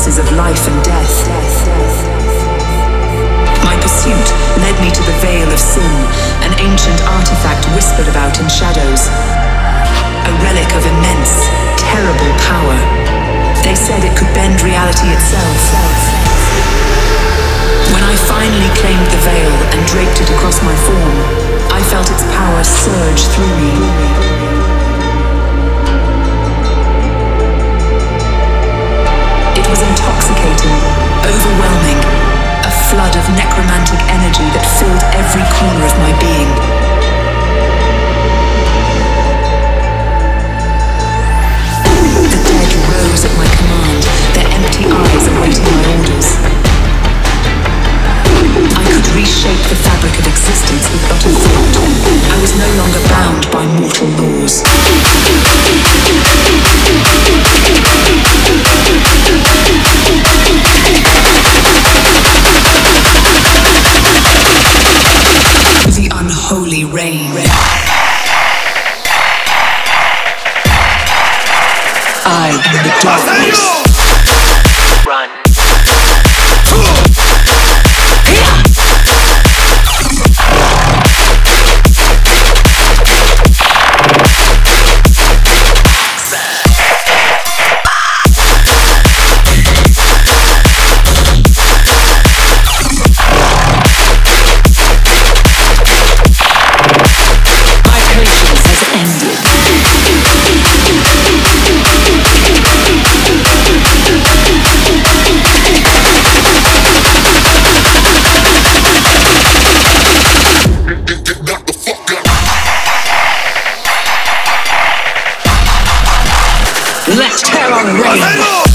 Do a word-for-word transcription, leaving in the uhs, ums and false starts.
consequences of life and death. My pursuit led me to the Veil of Sin, an ancient artifact whispered about in shadows. A relic of immense, terrible power. They said it could bend reality itself. When I finally claimed the veil and draped it across my form, I felt its power surge through me. It was intoxicating, overwhelming, a flood of necromantic energy that filled every corner of my being. The dead rose at my command, their empty eyes awaiting my orders. I could reshape the fabric of existence with but a thought. I was no longer bound by mortal laws. The unholy rain. I am the darkness. Run. Let terror reign!